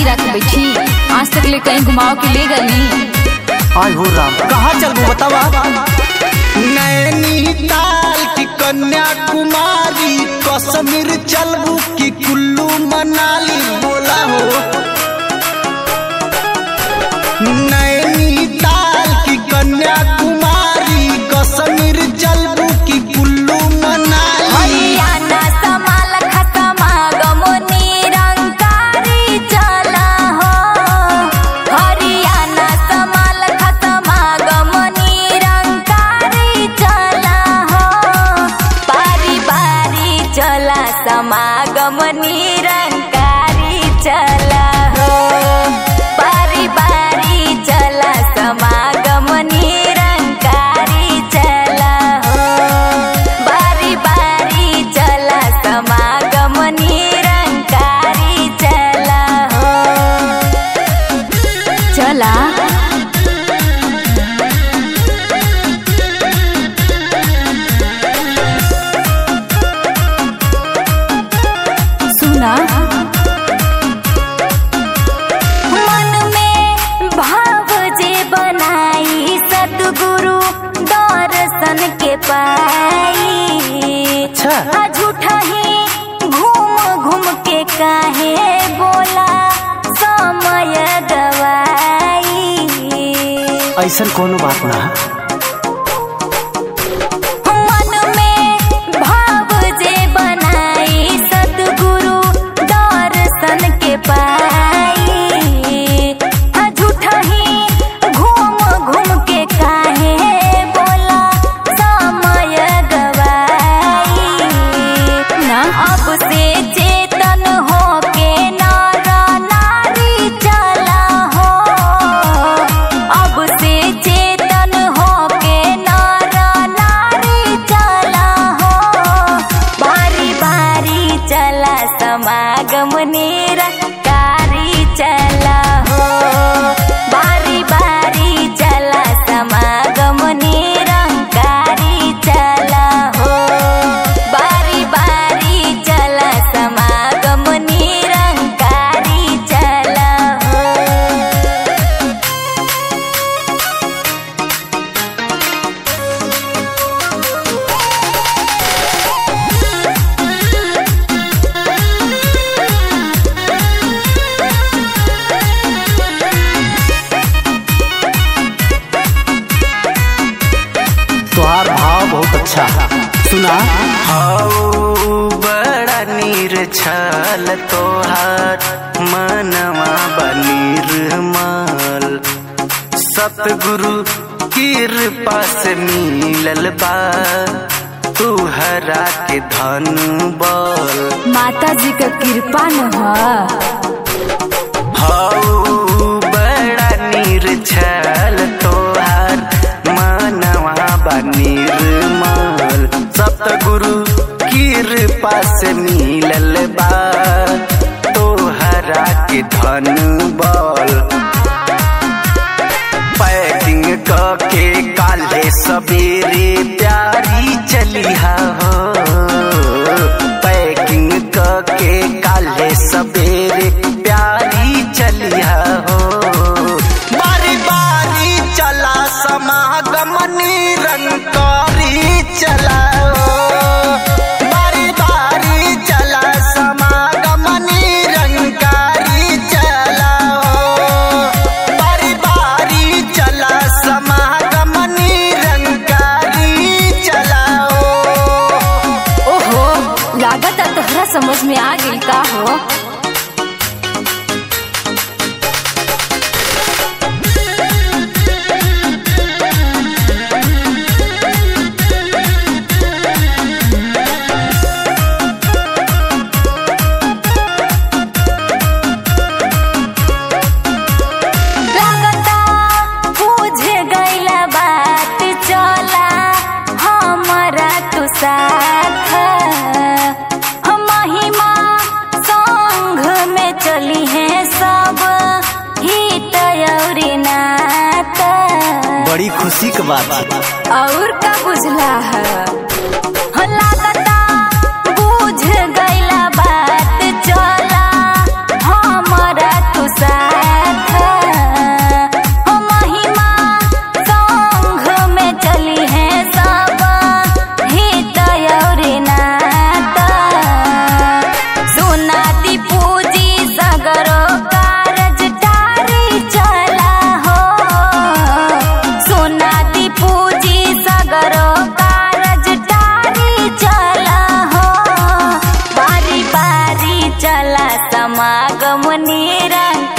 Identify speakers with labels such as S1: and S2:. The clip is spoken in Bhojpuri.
S1: गिरा के बैठी, आज तक ले कहीं घुमाओ के ले गई।
S2: आय हो राम, कहाँ चलबू बतावा।
S3: नैनीताल की कन्याकुमारी, कश्मीर चलबू की कुल्लू मनाली, बोला हो। नैनीताल की कन्याकुमारी, कश्मीर चलबू की कुल्लू मनाली।
S1: हरियाणा समाल खतमा गमो निरंकारी चला हो। हरियाणा समाल खतमा गमो निरंकारी चला हो। बारी बारी चला समागम निरंकारी चला हो। बारी बारी चला समागम निरंकारी चला हो। बारी बारी चला समागम निरंकारी चला हो। चला सुना, मन में भाव जे बनाई, सतगुरु दर्शन के पाई।
S2: अच्छा
S1: झूठा ही घूम घूम के काहे बोला समय गवाई।
S2: ऐसा कोनो बात ना।
S1: मन में भाव जे बनाई, सतगुरु दर्शन के पाई। झूठा ही घूम घूम के काहे बोला समय गवाई। ना अब से चेतन हो के नर नारी चला हो। अब से चेतन हो के नर नारी चला हो। बारी बारी चला समागम निरंकारी चला हो। बारी बारी चला समागम निरंकारी चला हो। बारी बारी चला समागम निरंकारी चला हो।
S2: तोहार भाव बहुत अच्छा। सुना,
S3: हाउ बड़ा निर्छल तोहार, मनवा बनिर्मल। सतगुरु कृपा से मिलल बा, तुहरा के धन बल।
S1: माता जी का कृपा न ह।
S3: हाउ बड़ा निर्छल तोहार, मनवा बनिर्मल। सतगुरु कृपा से मिलल बा, तोहरा के धन बल। पैकिंग के काले सवेरे प्यारी चलिहा हो। पैकिंग के काले सवेरे प्यारी चलिहा हो। बारी बारी चला समागम निरंकारी चला हो। बारी बारी चला समागम निरंकारी चला हो। बारी बारी चला समागम निरंकारी चला हो।
S1: ओहो, लागत तोहरा समझ में आ गई का हो। लागता बुझ गइला बात, चला हमरा तू साथ। महिमा संग में चली है सब हित और नात।
S2: बड़ी खुशी की बात है।
S1: और का बुझला है, लागता बुझ गइला बात, चला हमरा तू निरंकारी